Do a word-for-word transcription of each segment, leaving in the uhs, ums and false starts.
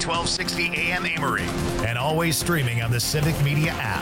twelve sixty A M Amory, and always streaming on the Civic Media app.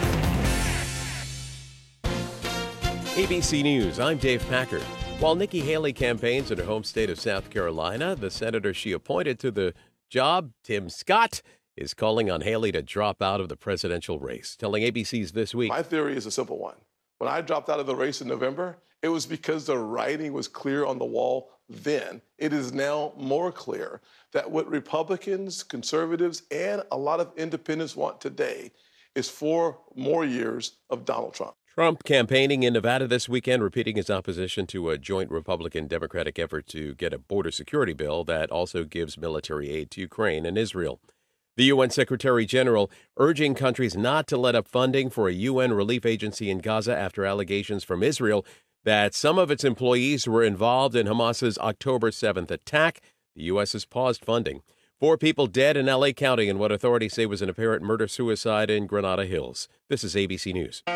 A B C News, I'm Dave Packard. While Nikki Haley campaigns in her home state of South Carolina, the senator she appointed to the job, Tim Scott, is calling on Haley to drop out of the presidential race, telling A B C's This Week. My theory is a simple one. When I dropped out of the race in November, it was because the writing was clear on the wall then. It is now more clear that what Republicans, conservatives, and a lot of independents want today is four more years of Donald Trump. Trump campaigning in Nevada this weekend, repeating his opposition to a joint Republican-Democratic effort to get a border security bill that also gives military aid to Ukraine and Israel. The U N Secretary General urging countries not to let up funding for a U N relief agency in Gaza after allegations from Israel that some of its employees were involved in Hamas's October seventh attack. The U S has paused funding. Four people dead in L A County in what authorities say was an apparent murder-suicide in Granada Hills. This is A B C News.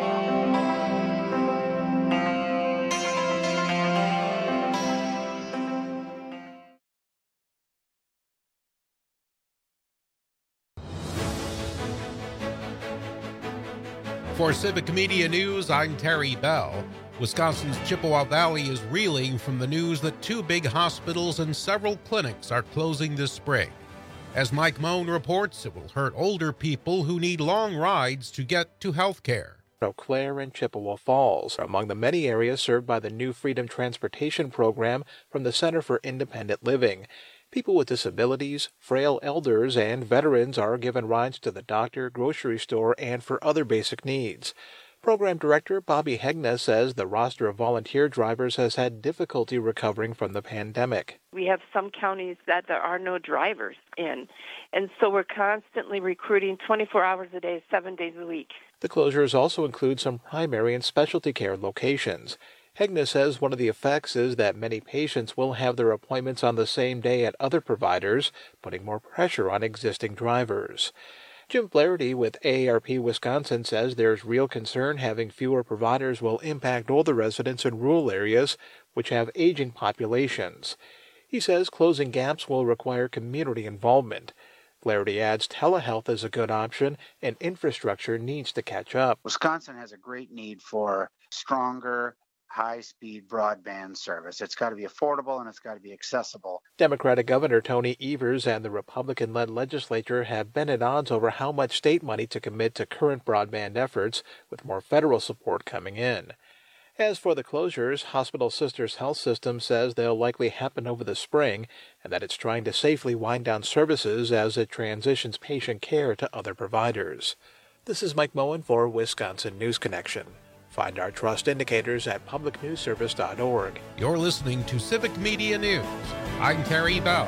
For Civic Media News, I'm Terry Bell. Wisconsin's Chippewa Valley is reeling from the news that two big hospitals and several clinics are closing this spring. As Mike Moan reports, it will hurt older people who need long rides to get to health care. Eau Claire and Chippewa Falls are among the many areas served by the new Freedom Transportation Program from the Center for Independent Living. People with disabilities, frail elders, and veterans are given rides to the doctor, grocery store, and for other basic needs. Program Director Bobby Hegna says the roster of volunteer drivers has had difficulty recovering from the pandemic. We have some counties that there are no drivers in, and so we're constantly recruiting twenty-four hours a day, seven days a week. The closures also include some primary and specialty care locations. Hegna says one of the effects is that many patients will have their appointments on the same day at other providers, putting more pressure on existing drivers. Jim Flaherty with A A R P Wisconsin says there's real concern having fewer providers will impact older residents in rural areas, which have aging populations. He says closing gaps will require community involvement. Flaherty adds telehealth is a good option and infrastructure needs to catch up. Wisconsin has a great need for stronger, high-speed broadband service. It's got to be affordable and it's got to be accessible. Democratic Governor Tony Evers and the Republican-led legislature have been at odds over how much state money to commit to current broadband efforts, with more federal support coming in. As for the closures, Hospital Sisters Health System says they'll likely happen over the spring and that it's trying to safely wind down services as it transitions patient care to other providers. This is Mike Moen for Wisconsin News Connection. Find our trust indicators at public news service dot org. You're listening to Civic Media News. I'm Terry Bell.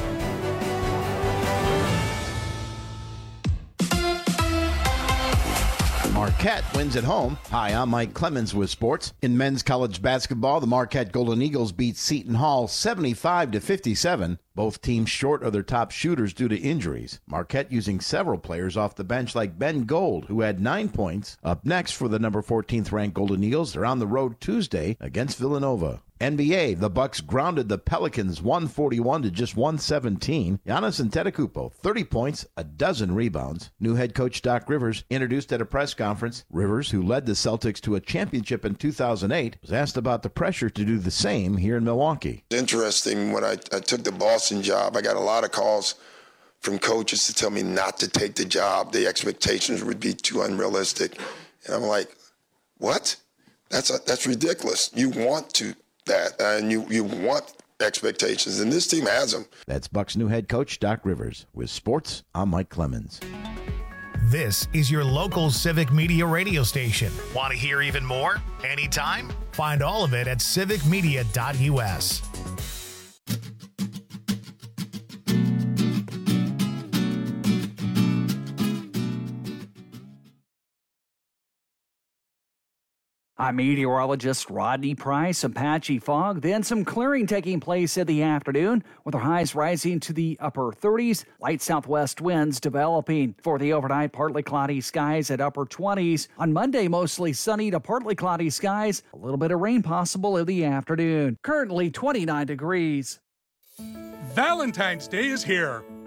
Marquette wins at home. Hi, I'm Mike Clemens with sports. In men's college basketball, the Marquette Golden Eagles beat Seton Hall seventy-five to fifty-seven. Both teams short of their top shooters due to injuries. Marquette using several players off the bench like Ben Gold, who had nine points. Up next for the number fourteenth ranked Golden Eagles, they're on the road Tuesday against Villanova. N B A, the Bucks grounded the Pelicans one forty-one to just one seventeen. Giannis Antetokounmpo, thirty points, a dozen rebounds. New head coach Doc Rivers introduced at a press conference. Rivers, who led the Celtics to a championship in two thousand eight, was asked about the pressure to do the same here in Milwaukee. It's interesting, when I, I took the Boston job, I got a lot of calls from coaches to tell me not to take the job. The expectations would be too unrealistic. And I'm like, what? That's a, that's ridiculous. You want to that, and you, you want expectations, and this team has them. That's Bucks' new head coach, Doc Rivers. With sports, I'm Mike Clemens. This is your local Civic Media radio station. Want to hear even more? Anytime? Find all of it at civic media dot u s. I'm meteorologist Rodney Price. Some patchy fog, then some clearing taking place in the afternoon, with our highs rising to the upper thirties, light southwest winds developing. For the overnight, partly cloudy skies at upper twenties. On Monday, mostly sunny to partly cloudy skies, a little bit of rain possible in the afternoon. Currently twenty-nine degrees. Valentine's Day is here.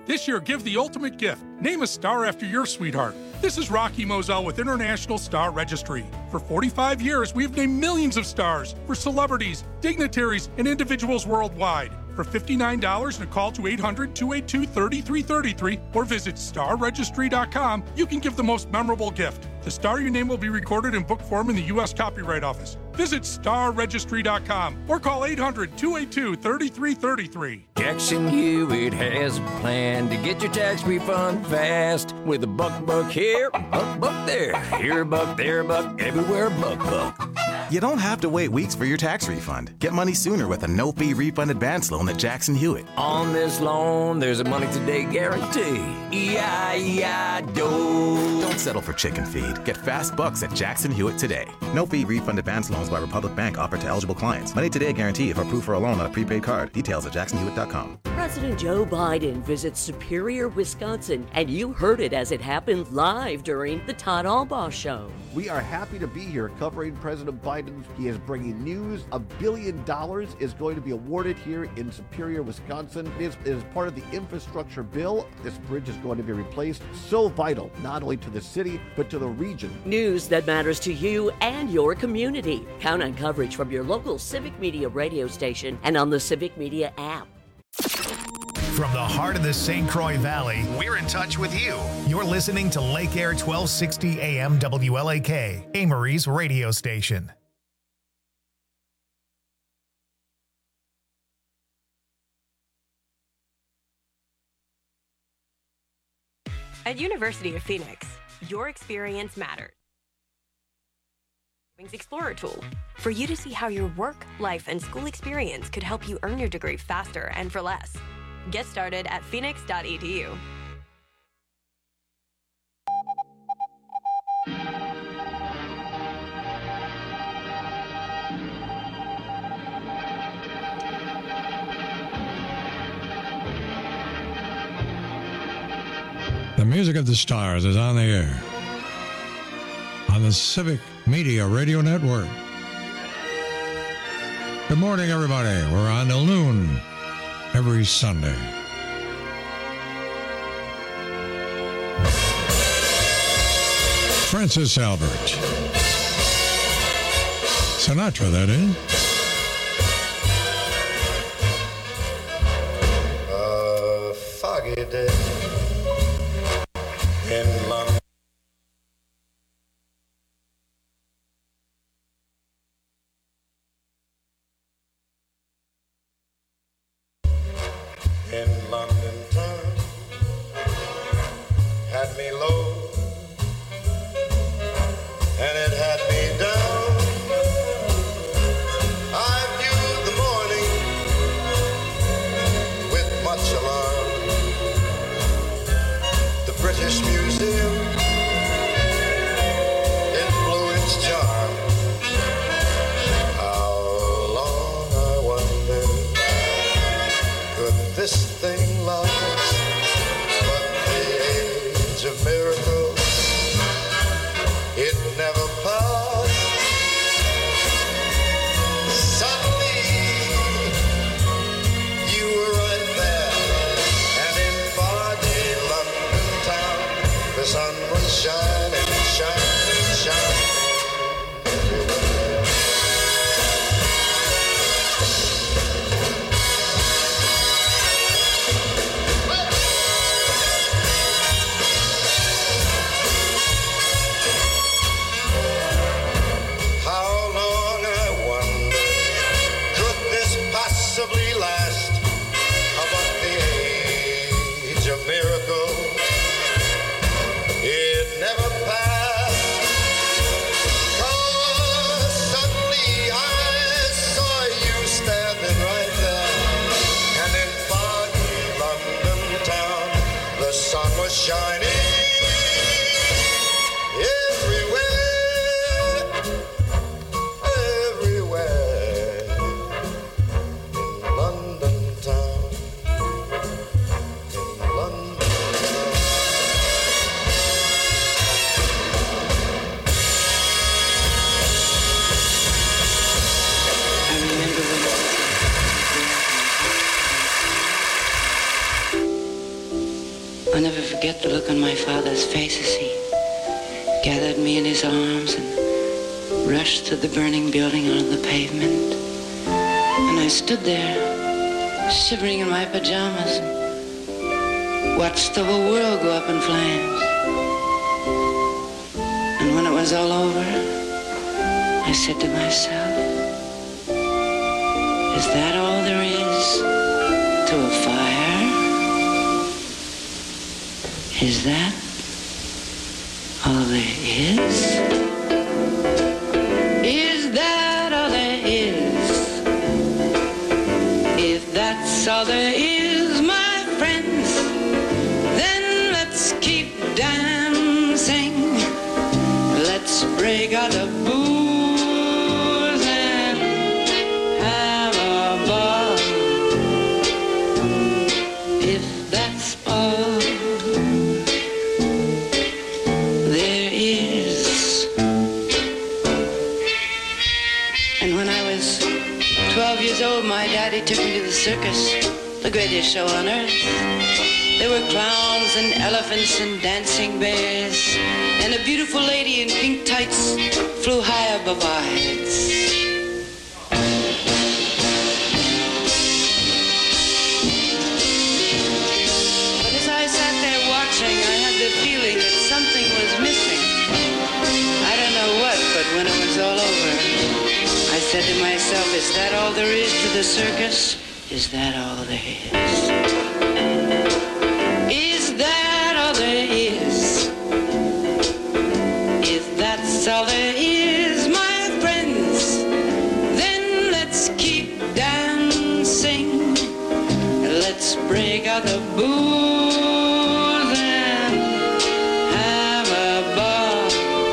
This year, give the ultimate gift. Name a star after your sweetheart. This is Rocky Moselle with International Star Registry. For forty-five years, we've named millions of stars for celebrities, dignitaries, and individuals worldwide. For fifty-nine dollars and a call to eight hundred, two eight two, three three three three or visit star registry dot com, you can give the most memorable gift. The star your name will be recorded in book form in the U S Copyright Office. Visit star registry dot com or call eight hundred, two eight two, three three three three. Jackson Hewitt has a plan to get your tax refund fast with a buck buck here, buck buck there, here a buck, there a buck, everywhere a buck buck. You don't have to wait weeks for your tax refund. Get money sooner with a no-fee refund advance loan at Jackson Hewitt. On this loan, there's a money today guarantee. E I E I D O. Don't settle for chicken feed. Get fast bucks at Jackson Hewitt today. No-fee refund advance loans by Republic Bank offered to eligible clients. Money today guarantee if approved for a loan on a prepaid card. Details at jackson hewitt dot com. President Joe Biden visits Superior, Wisconsin, and you heard it as it happened live during the Todd Albaugh Show. We are happy to be here covering President Biden. He is bringing news. A billion dollars is going to be awarded here in Superior, Wisconsin. It is, it is part of the infrastructure bill. This bridge is going to be replaced. So vital, not only to the city, but to the region. News that matters to you and your community. Count on coverage from your local Civic Media radio station and on the Civic Media app. From the heart of the Saint Croix Valley, we're in touch with you. You're listening to Lake Air twelve sixty A M W L A K, Amory's radio station. At University of Phoenix, your experience matters. Explorer tool for you to see how your work, life, and school experience could help you earn your degree faster and for less. Get started at phoenix dot e d u. The Music of the Stars is on the air on the Civic Media Radio Network. Good morning, everybody. We're on till noon every Sunday. Francis Albert. Sinatra, that is. A foggy day in London. In London town had me low and it had me down. I viewed the morning with much alarm. The British Museum, it blew its charm. How long, I wonder, could this thing last? But the age of miracles, it never passed. Suddenly, you were right there, and in foggy London town, the sun was shining, shining, shining everywhere. How long, I wonder, could this possibly last? About the age of miracles, it never passed. 'Cause suddenly I saw you standing right there, and in foggy London town, the sun was shining everywhere, everywhere in London town, in London town. never forget the look on my father's face as he gathered me in his arms and rushed through the burning building onto the pavement. And I stood there, shivering in my pajamas, and watched the whole world go up in flames. And when it was all over, I said to myself, is that all there is to a fire? Is that all there is? Is that all there is? If that's all there is, my friends, then let's keep dancing. Let's break out the booze and have a ball. If that's all there is. And when I was twelve years old, my daddy took me to the circus, the greatest show on earth. There were clowns and elephants and dancing bears, and a beautiful lady in pink tights flew high above our heads. But as I sat there watching, I had the feeling that something was missing. I don't know what, but when it was all over, I said to myself, is that all there is to the circus? Is that all there is? Is that all there is? If that's all there is, my friends, then let's keep dancing. Let's break out the booze and have a ball.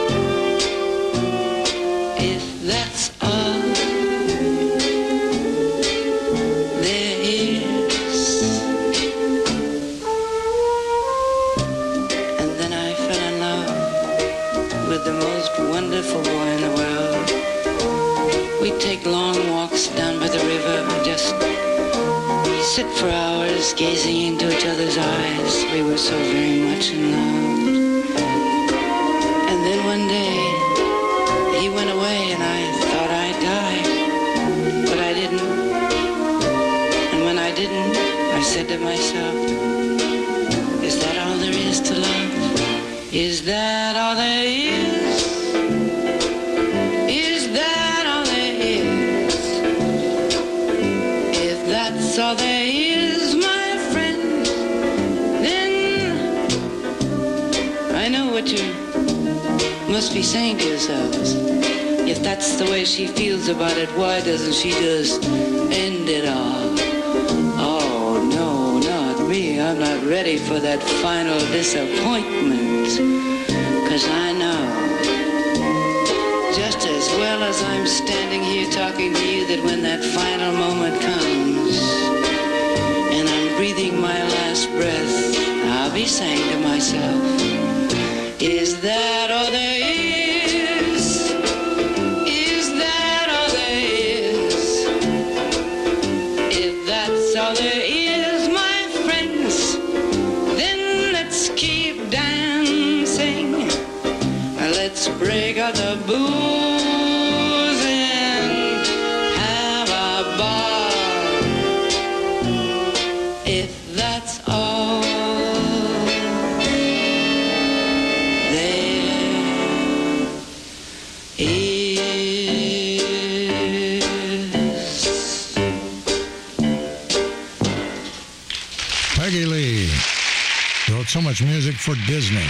If that's all there is. And then I fell in love with the most wonderful boy in the world. We'd take long walks down by the river, just sit for hours gazing into each other's eyes. We were so very much in love. And then one day, he went away and I thought I'd die, but I didn't. And when I didn't, I said to myself, is that all there is to love? Is that all there is? Is that all there is? If that's all there is, my friend, then I know what you must be saying to yourselves. If that's the way she feels about it, why doesn't she just end it all? Oh, no, not me. I'm not ready for that final disappointment. 'Cause I know, just as well as I'm standing here talking to you, that when that final moment comes and I'm breathing my last breath, I'll be saying to myself, is that all there is? Is that all there is? If that's all there is, my friends, then let's keep dancing. Let's break out the booze and have a ball. If that's all there is. Peggy Lee wrote so much music for Disney.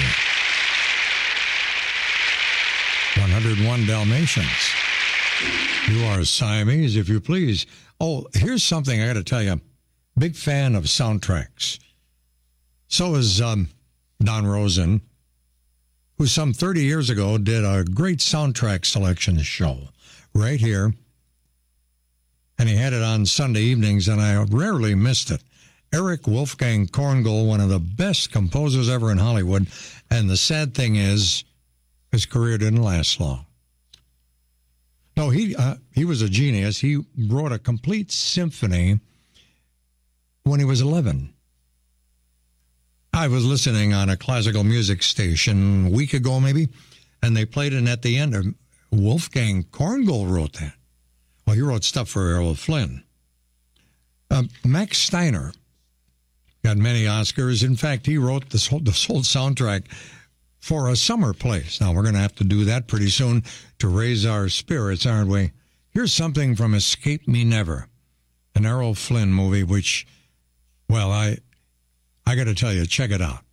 one oh one Dalmatians. You are Siamese, if you please. Oh, here's something I got to tell you. Big fan of soundtracks. So is um, Don Rosen, who some thirty years ago did a great soundtrack selection show right here. And he had it on Sunday evenings, and I rarely missed it. Eric Wolfgang Korngold, one of the best composers ever in Hollywood. And the sad thing is, his career didn't last long. No, he uh, he was a genius. He wrote a complete symphony when he was eleven. I was listening on a classical music station a week ago, maybe, and they played it at the end. Of Wolfgang Korngold wrote that. Well, he wrote stuff for Errol Flynn. Uh, Max Steiner got many Oscars. In fact, he wrote this whole, this whole soundtrack for A Summer Place. Now, we're going to have to do that pretty soon to raise our spirits, aren't we? Here's something from Escape Me Never, an Errol Flynn movie, which, well, I, I got to tell you, check it out.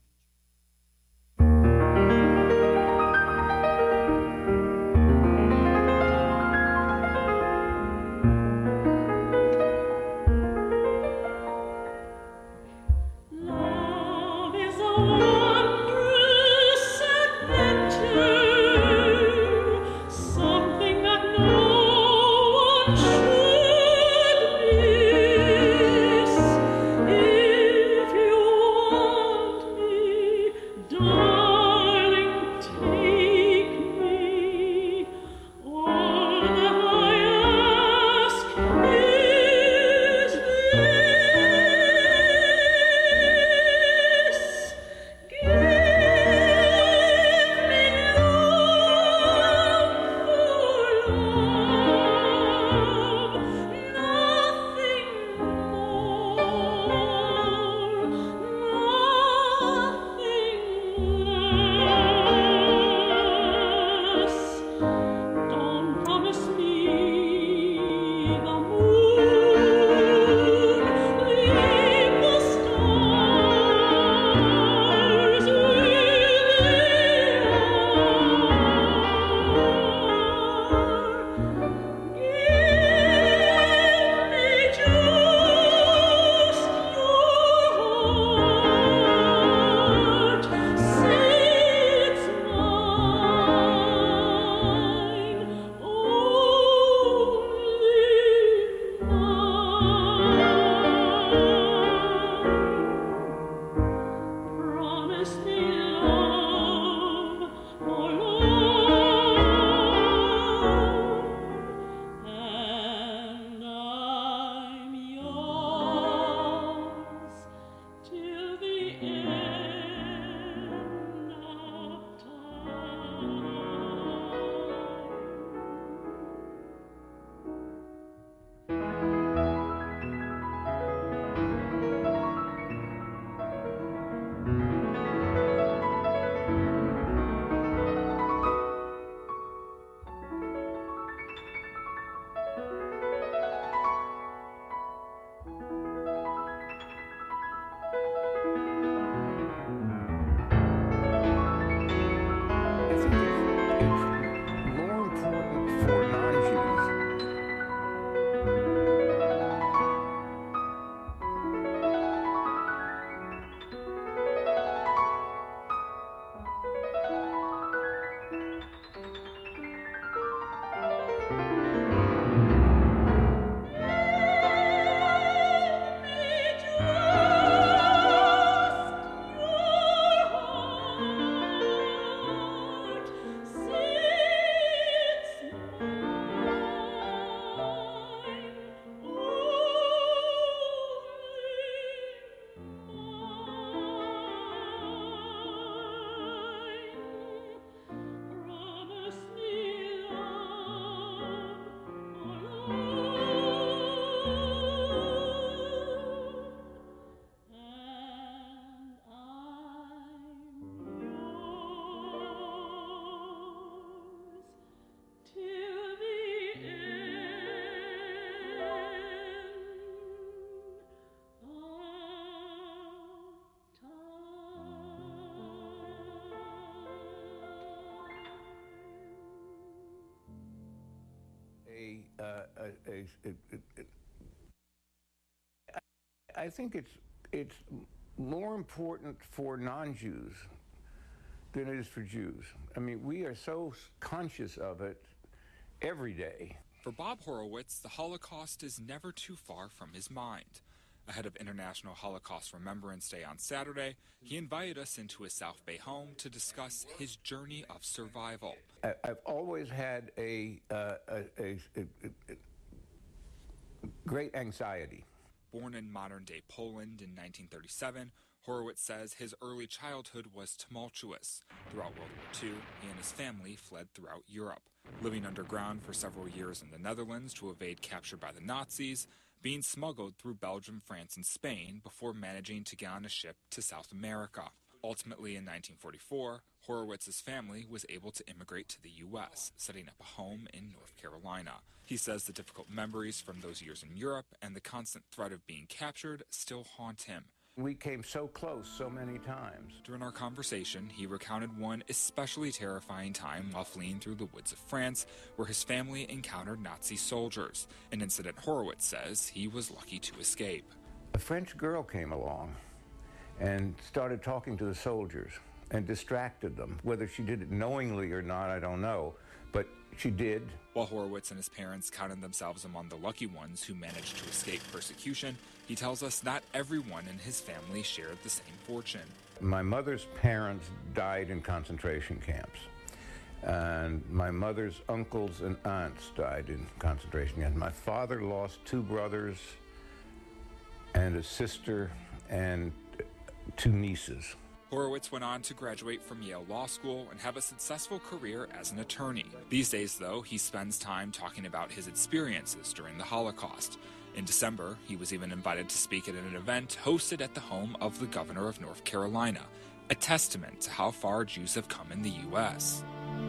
Uh, a, a, a, a, I think it's it's more important for non-Jews than it is for Jews. I mean, we are so conscious of it every day. For Bob Horowitz, the Holocaust is never too far from his mind. Ahead of International Holocaust Remembrance Day on Saturday, he invited us into his South Bay home to discuss his journey of survival. I, I've always had a, uh, a, a, a, a great anxiety. Born in modern-day Poland in nineteen thirty-seven, Horowitz says his early childhood was tumultuous. Throughout World War Two, he and his family fled throughout Europe, living underground for several years in the Netherlands to evade capture by the Nazis, being smuggled through Belgium, France, and Spain before managing to get on a ship to South America. Ultimately, in nineteen forty-four, Horowitz's family was able to immigrate to the U S, setting up a home in North Carolina. He says the difficult memories from those years in Europe and the constant threat of being captured still haunt him. We came so close so many times. During our conversation, he recounted one especially terrifying time while fleeing through the woods of France, where his family encountered Nazi soldiers, an incident Horowitz says he was lucky to escape. A French girl came along and started talking to the soldiers and distracted them. Whether she did it knowingly or not, I don't know, but she did. While Horowitz and his parents counted themselves among the lucky ones who managed to escape persecution, he tells us not everyone in his family shared the same fortune. My mother's parents died in concentration camps, and my mother's uncles and aunts died in concentration camps. My father lost two brothers and a sister and two nieces. Horowitz went on to graduate from Yale Law School and have a successful career as an attorney. These days, though, he spends time talking about his experiences during the Holocaust. In December, he was even invited to speak at an event hosted at the home of the governor of North Carolina, a testament to how far Jews have come in the U S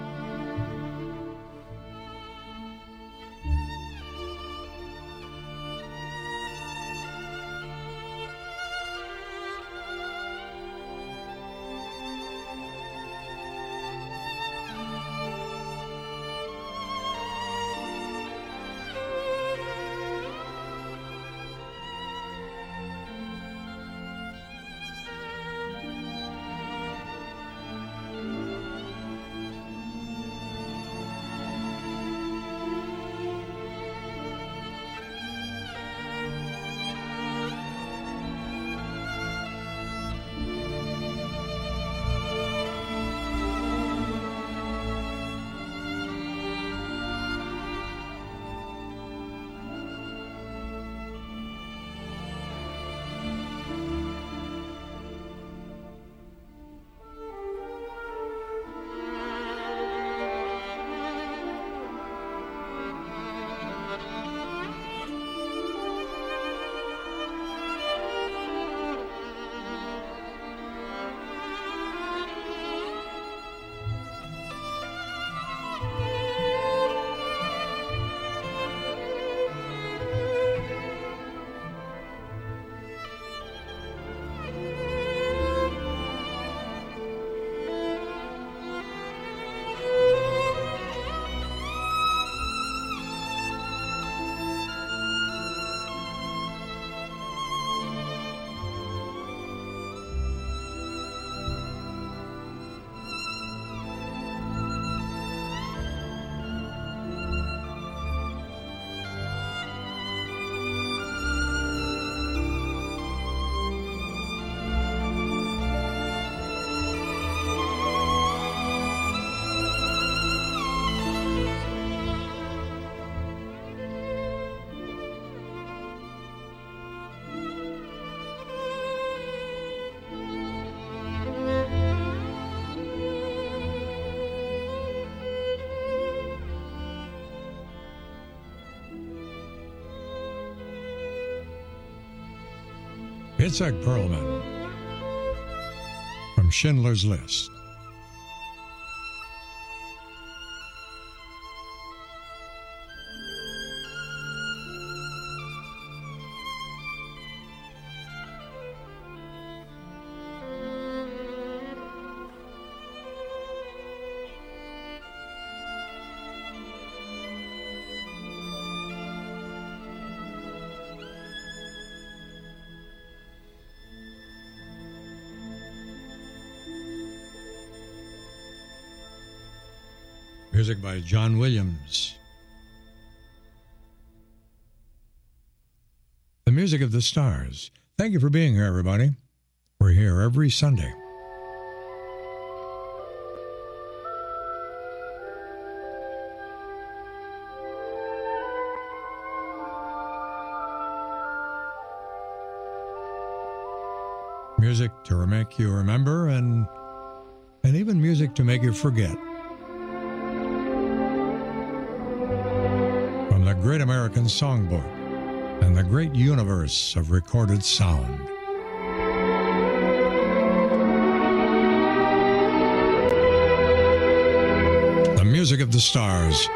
Itzhak Perlman from Schindler's List. Music by John Williams. The music of the stars. Thank you for being here, everybody. We're here every Sunday. music to make you remember and and even music to make you forget. From the Great American Songbook and the great universe of recorded sound. The music of the stars.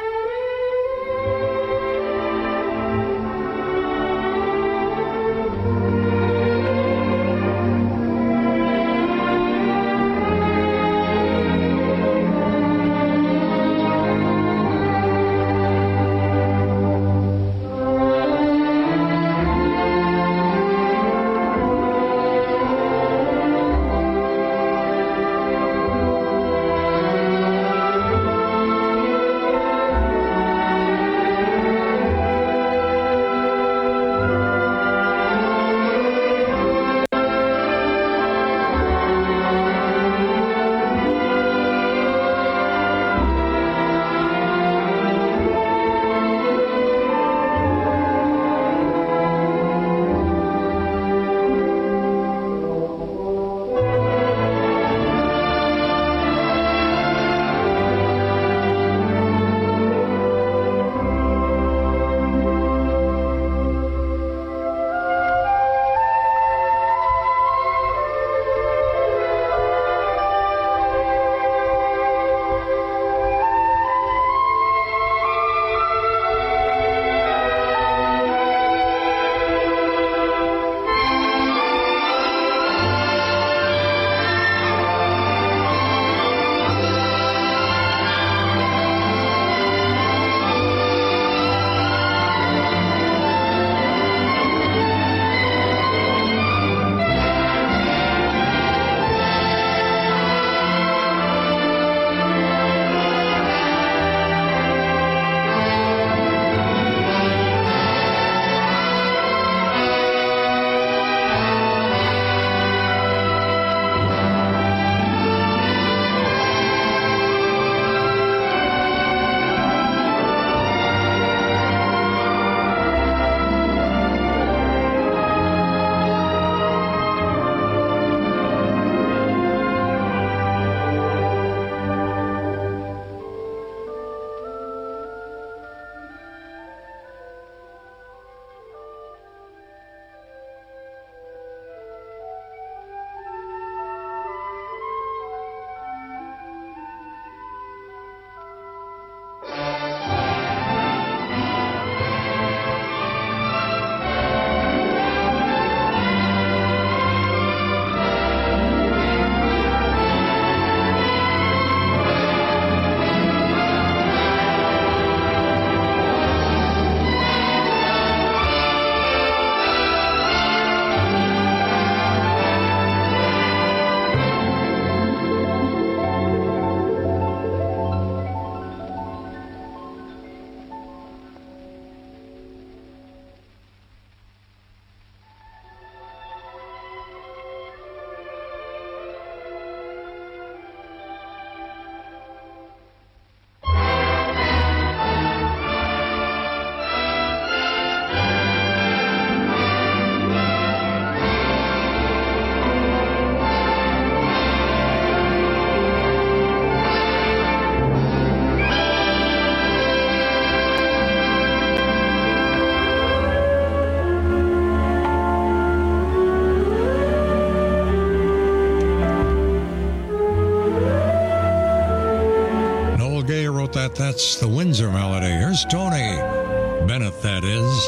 That that's the Windsor Melody. Here's Tony Bennett, that is.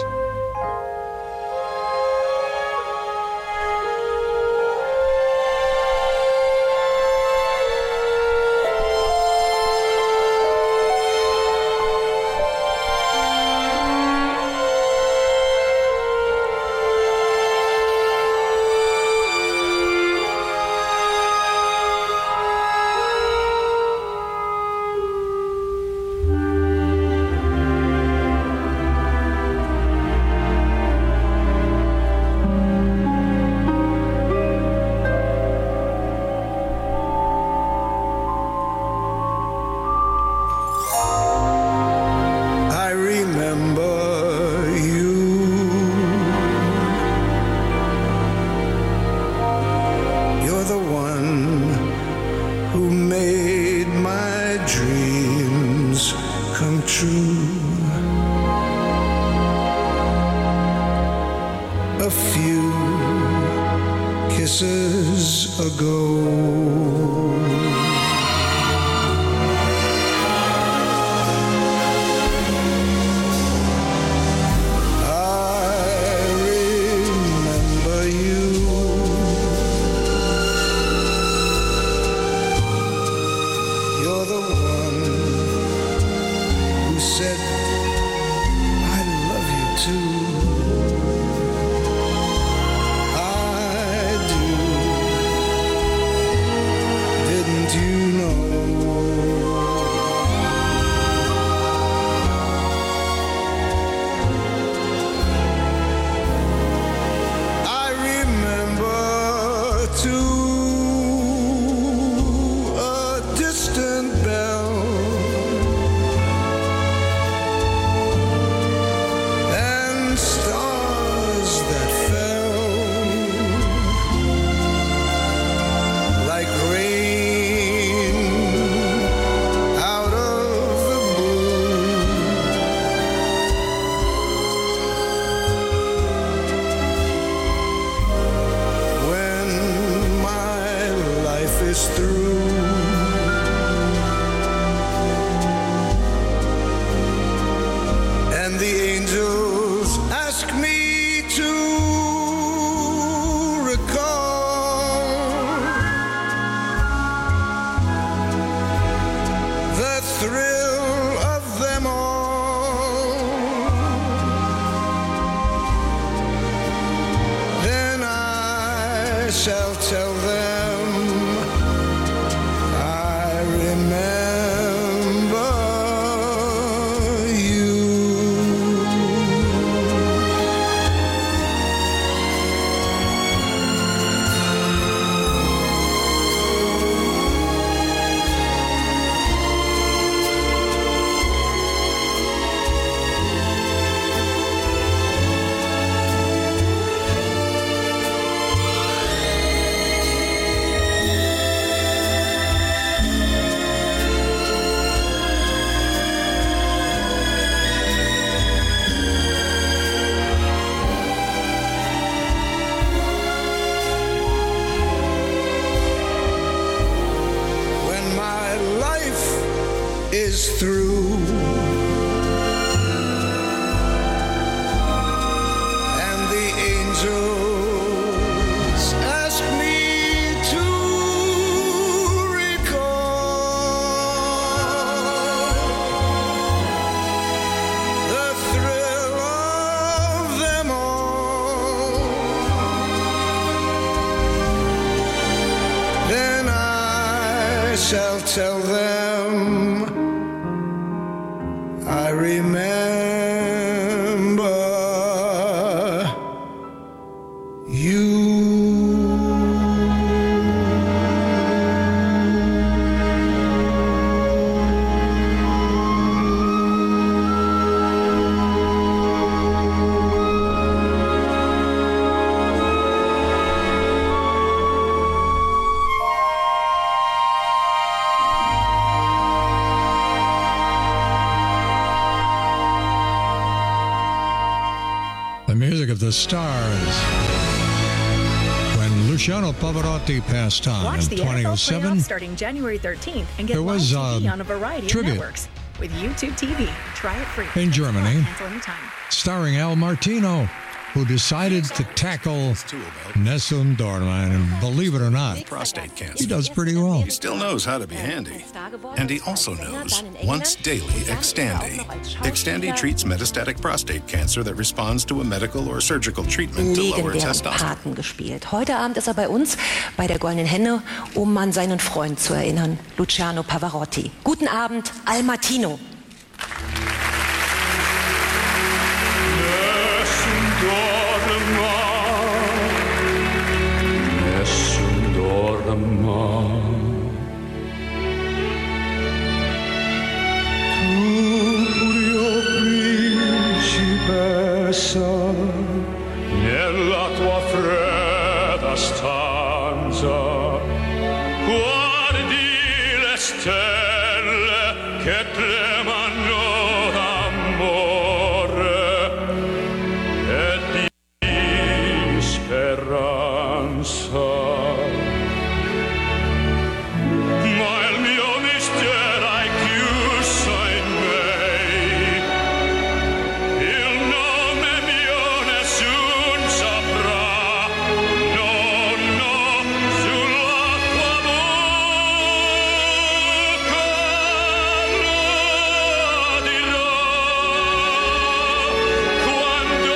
who made my dreams come true. A few kisses ago. Is through, and the angels ask me to recall the thrill of them all, then I shall tell them I remember you. The Stars. When Luciano Pavarotti passed on Watch in the twenty oh seven, N F L playoffs starting January thirteenth and get there was, live T V uh, on a variety tribute. of networks. With YouTube T V, try it free. In Germany, Cancel anytime. starring Al Martino, who decided to tackle Nessun Dorma, and believe it or not, prostate cancer. he does pretty well. He still knows how to be handy. And he also knows once daily Xtandi. Xtandi treats metastatic prostate cancer that responds to a medical or surgical treatment to lower legendären testosterone. Paten gespielt. Heute Abend ist er bei uns bei der Goldenen Henne, um an seinen Freund zu erinnern, Luciano Pavarotti. Guten Abend, Al Martino. Nessun dorma. Tu puro principessa, nella tua fredda stanza, guardi stelle che tremano d'amore e di speranza. Ma il mio mistero hai chiuso in me, il nome mio nessun saprà, no, no, sulla tua bocca lo dirò quando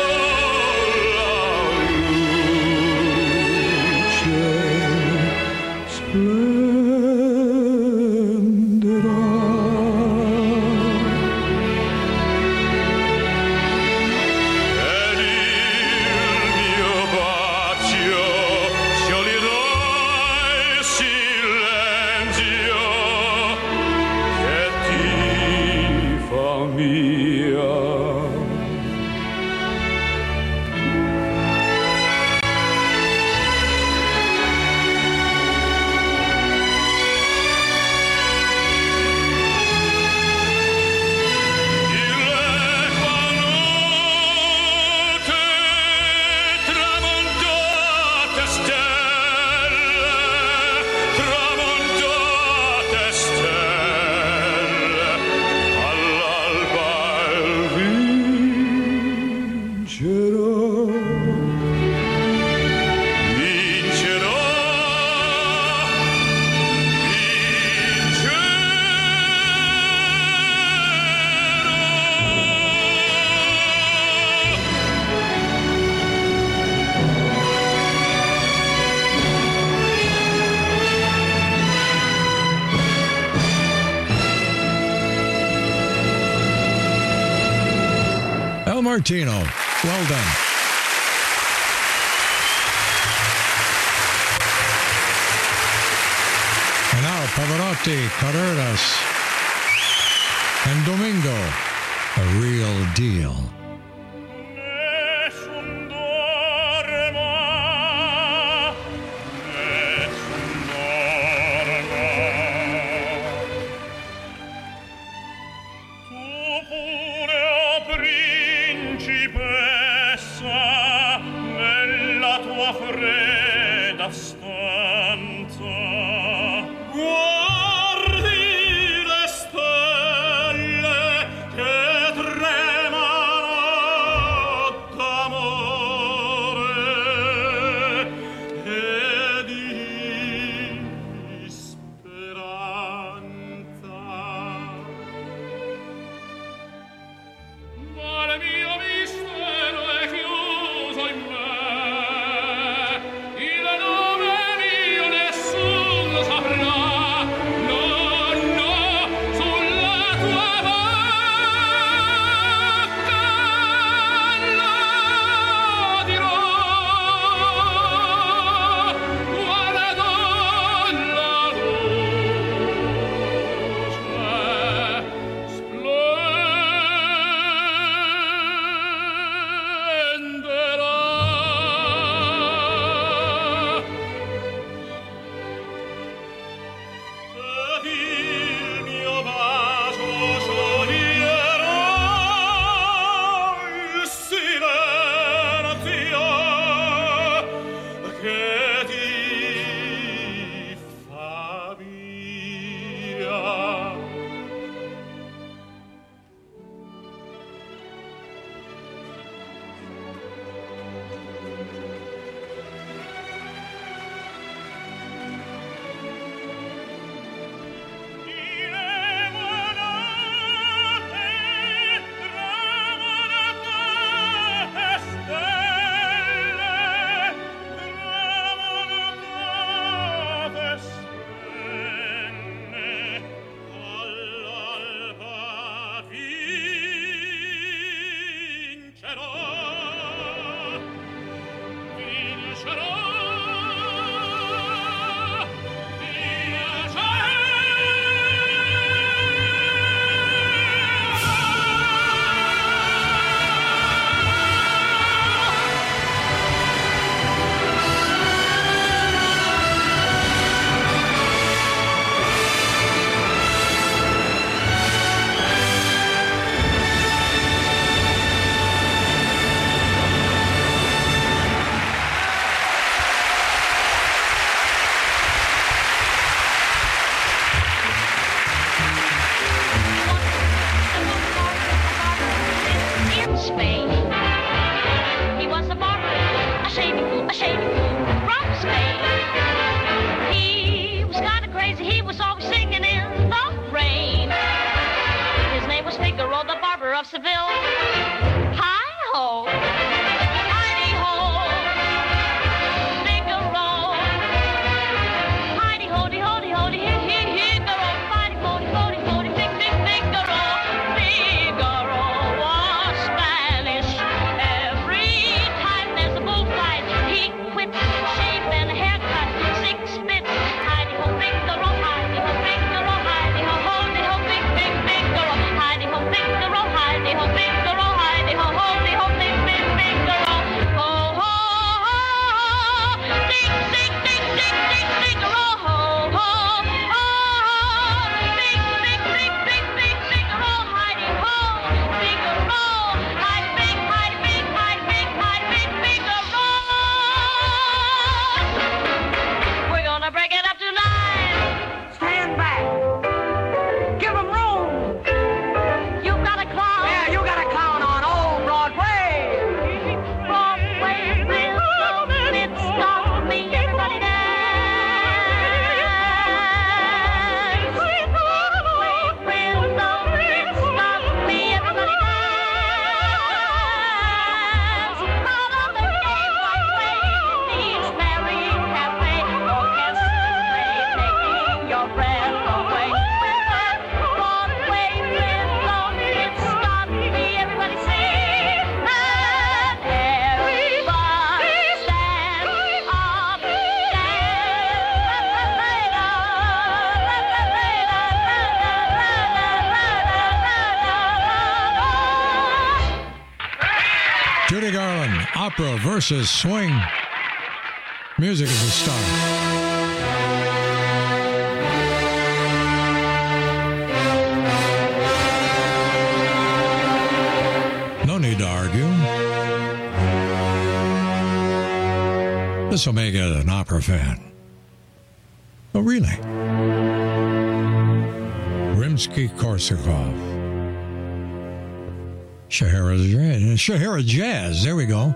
ed il mio bacio sciolirà il silenzio che ti fa mia. Tramontate stelle, tramontate stelle, all'alba il vincerò, vincerò, El Martino, well done. And now Pavarotti, Carreras, and Domingo, a real deal. Principessa nella tua fredda stanza, guardi le stelle che tremano of Seville. Hi-ho, Heidi-ho, Figaro. Heidi-ho-de-ho-de-ho-de, Higaro, Fighty-ho-de-ho-de-ho-de, Fig-Fig-Figaro. Figaro was Spanish. Every time there's a bullfight, he quits, shave and a haircut, six bits. Heidi-ho, Figaro, Heidi-ho, Figaro, Heidi-ho, ho-de-ho, Fig-Fig-Figaro. Heidi-ho, Figaro, Heidi-ho, Figaro, Heidi-ho, ho-de-ho, Fig-Fig-Figaro. Ho-ho, ding, ding, ding, ding, ding, Figaro. Ho-ho, ho-ho, ding, ding, ding, ding, ding, Figaro. Heidi-ho, Figaro. Heidi-Fig, Heidi-Fig, Heidi-Fig, Heidi-Fig, Figaro. We're gonna break it up tonight. Stand back. Give 'em room. You got a clown. Yeah, you got a clown on old Broadway. Broadway rhythm, it stops me. Everybody dance. Broadway rhythm, it stops me. Everybody dance. Out of the gay Broadway, these merry cafe orchestra play, taking your breath away. Broadway rhythm, it stops me. Everybody sing. And everybody stand up, dance. Judy Garland, opera versus swing. Music is a star. No need to argue. This will make it an opera fan. Oh, really? Rimsky-Korsakov. Shahara, Shahara Jazz. There we go.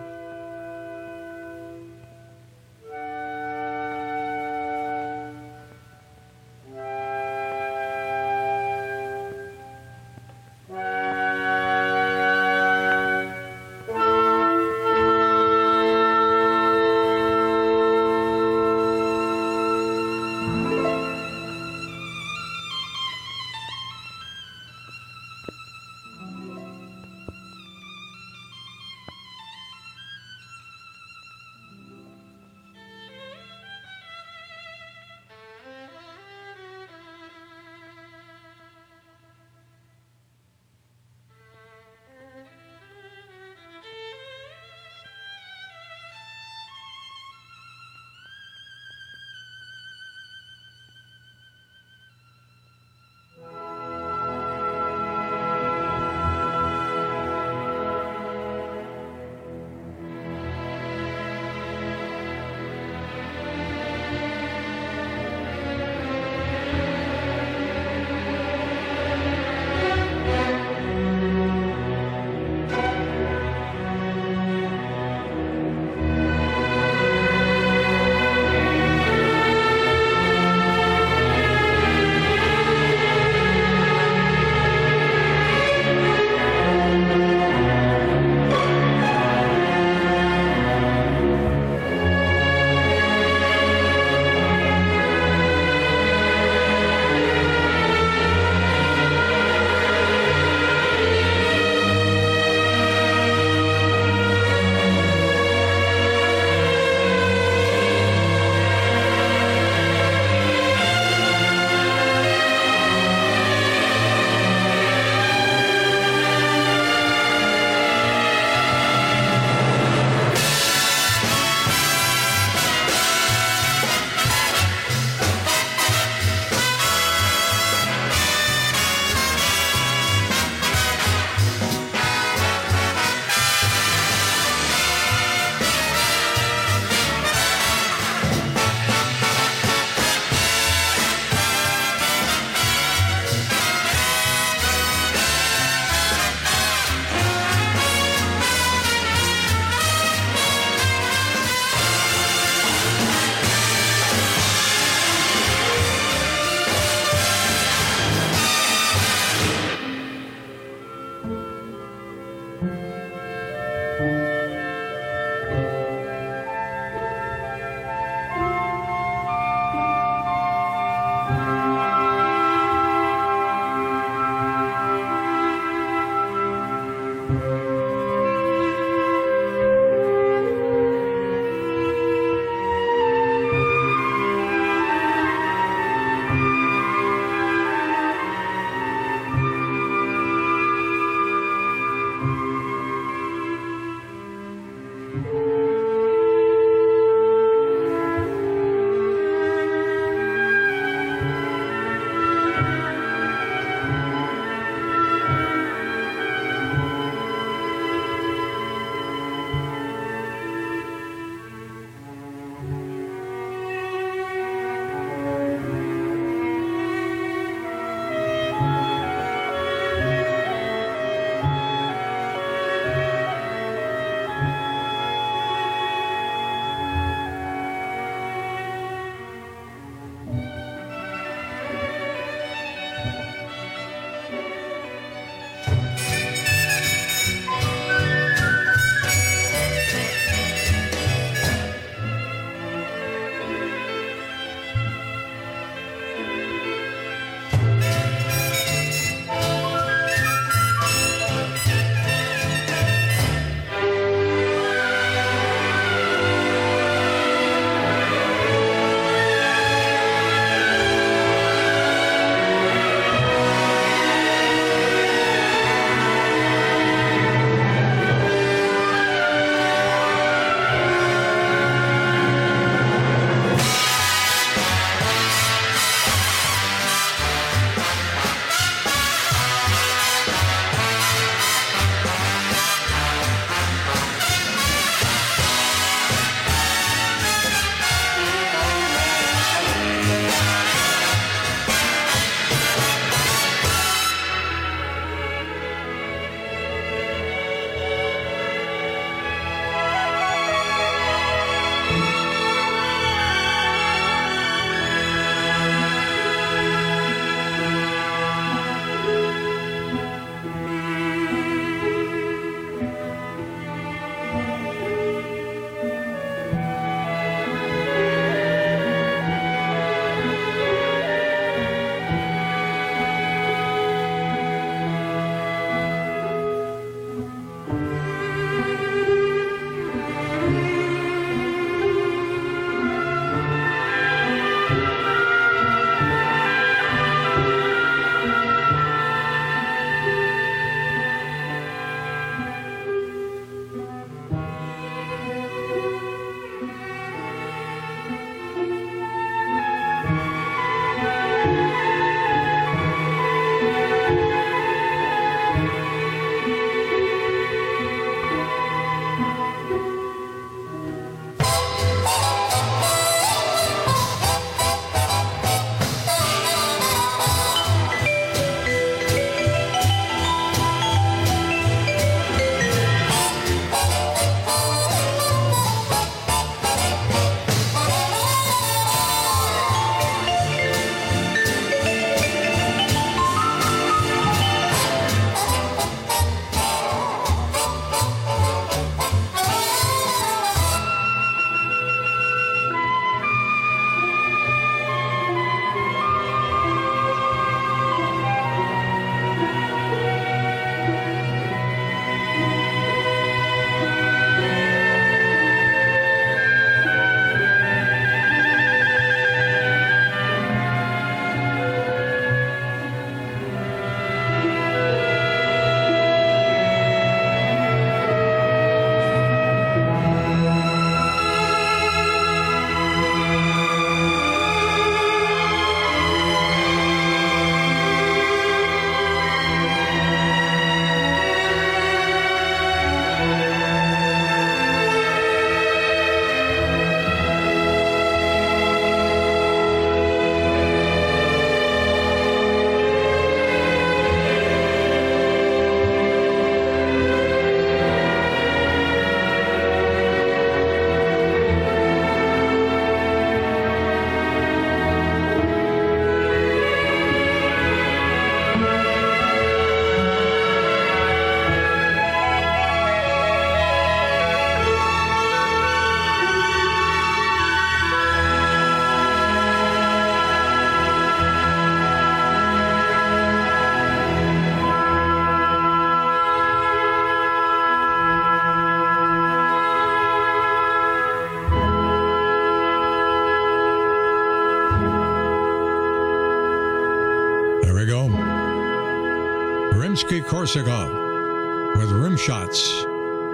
Rimsky-Korsakov with Rim Shots.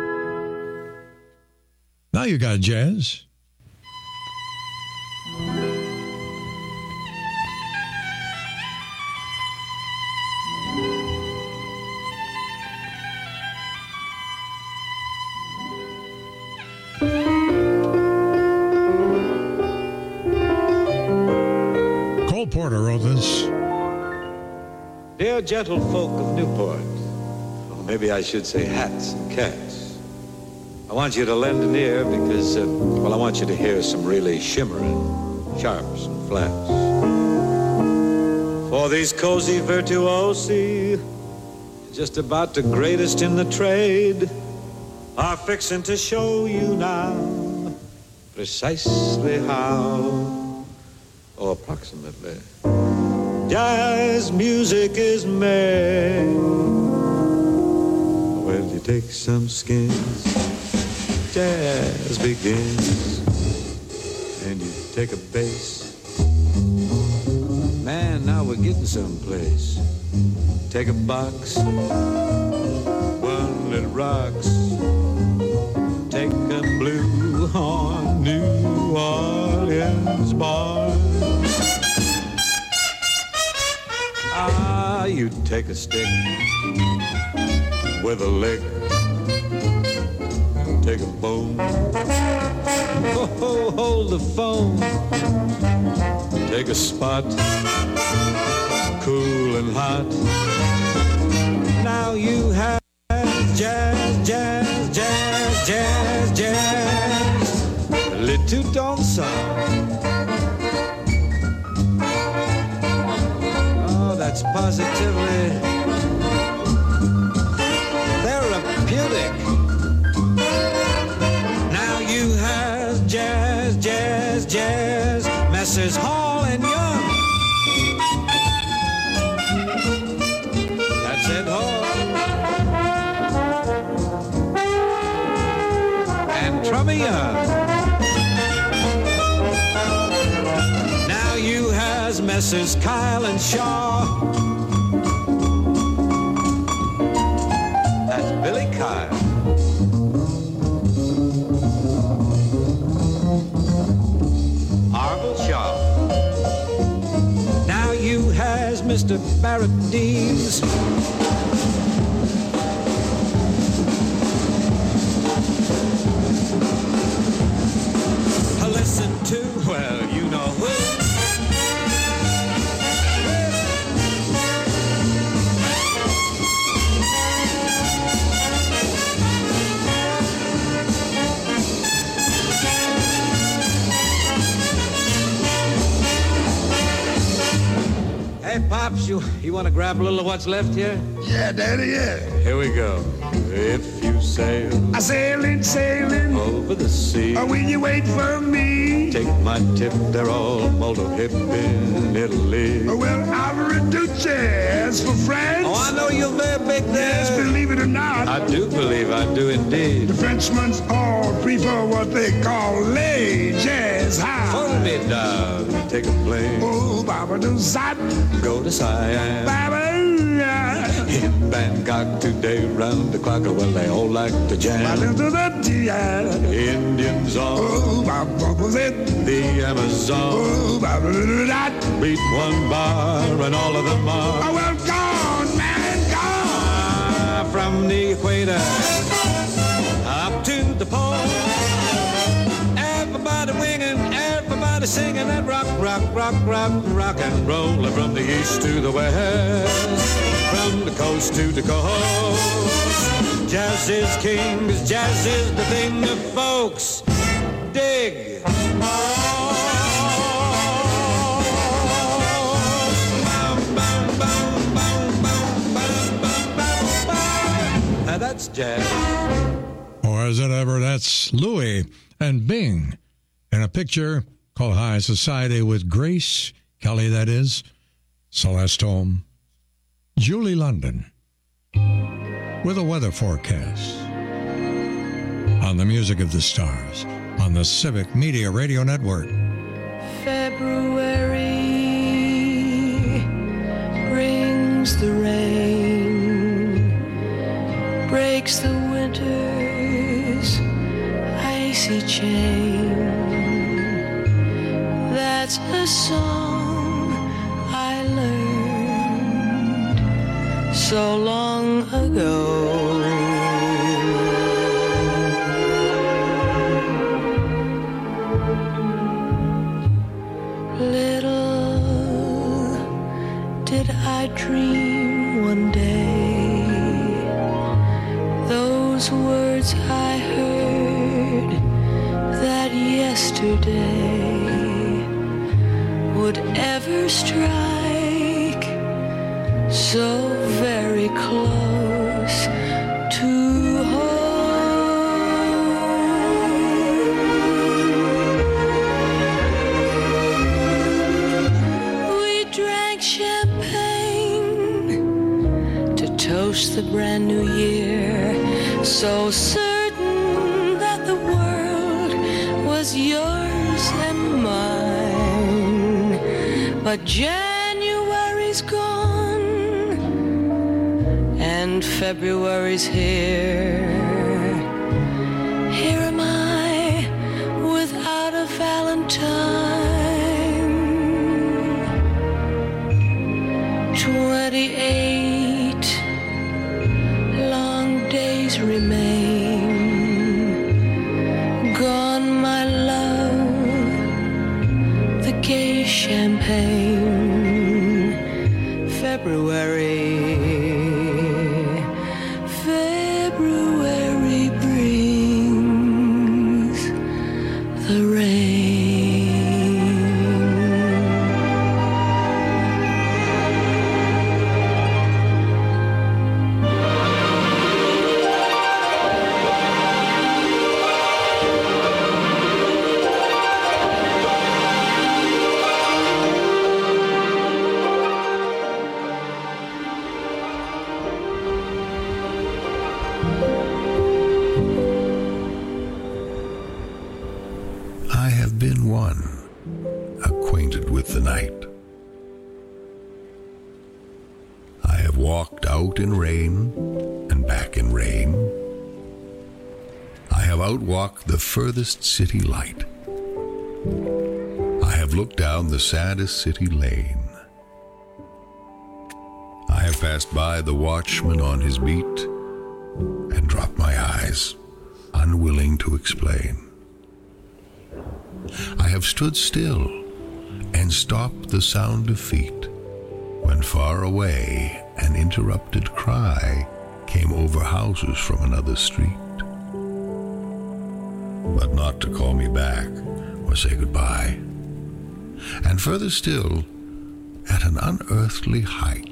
Now you got jazz. Cole Porter wrote this. Dear gentle folk of Newport, or maybe I should say hats and cats, I want you to lend an ear because, uh, well, I want you to hear some really shimmering sharps and flats. For these cozy virtuosi, just about the greatest in the trade, are fixing to show you now precisely how, or approximately, jazz music is made. Well, you take some skins, jazz begins, and you take a bass. Man, now we're getting someplace. Take a box, one that rocks. Take a blue horn, New Orleans bar. Ah, you take a stick with a lick, take a bone, oh, hold the phone, take a spot, cool and hot. Now you have jazz, jazz, jazz, jazz, jazz, le tout ensemble. That's positively therapeutic. Now you have jazz, jazz, jazz, Messrs. Hall and Young. That's it, Hall. And Trummy Young. Now you has Messrs. Kyle and Shaw. That's Billy Kyle. Arvil Shaw. Now you has Mister Barrett Dees. Listen to, well, you know who. Hey, Pops, you, you want to grab a little of what's left here? Yeah, Daddy, yeah. Here we go. If you sail, I sailing, sailing over the sea. Or will you wait for me? Take my tip, they're all molto hip in Italy. Oh, well, Alvaro Duce for France. Oh, I know you're very big there. Yes, believe it or not. I do believe, I do indeed. The Frenchmen all prefer what they call les jazz high. Hold me down, take a plane. Oh, Baba do Sat. Go to Siam. Baba. In Bangkok today, round the clock, well, they all like to jam. Indians on oh, the Amazon. Oh, beat one bar, and all of them are. Oh, well, gone, man, gone. Ah, from the equator up to the pole. Everybody winging, everybody singing that rock, rock, rock, rock, rock and roll. From the east to the west, from the coast to the coast. Jazz is king, 'cause jazz is the thing of folks dig. Now that's jazz. Or is it ever? That's Louis and Bing in a picture called High Society with Grace Kelly, that is, Celeste Holm, Julie London, with a weather forecast on the Music of the Stars on the Civic Media Radio Network. February brings the rain. daisy chain. That's a song I learned so long ago. Little did I dream one day those words I heard that yesterday would ever strike so very close to home. We drank champagne to toast the brand new year, so certain that the world was yours and mine. But January's gone and February's here. Here am I without a Valentine. Twenty-eight long days remain. Gone, my love, the gay champagne. February, February brings the rain. I have been one, acquainted with the night. I have walked out in rain and back in rain. I have outwalked the furthest city light. I have looked down the saddest city lane. I have passed by the watchman on his beat and dropped my eyes, unwilling to explain. I have stood still and stopped the sound of feet when far away an interrupted cry came over houses from another street. But not to call me back or say goodbye. And further still, at an unearthly height,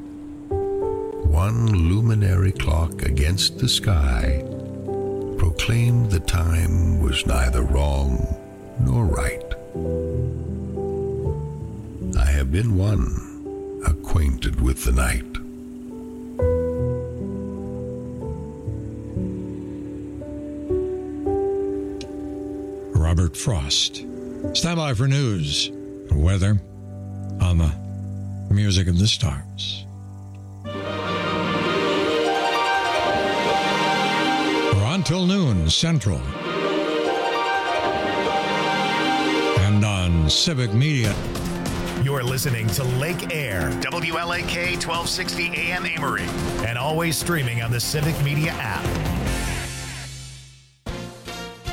one luminary clock against the sky proclaimed the time was neither wrong nor right. I have been one acquainted with the night. Robert Frost. Stand by for news and weather on the Music of the Stars. We're on till noon Central. And on Civic Media. You're listening to Lake Air, W L A K twelve sixty A M Amory, and always streaming on the Civic Media app.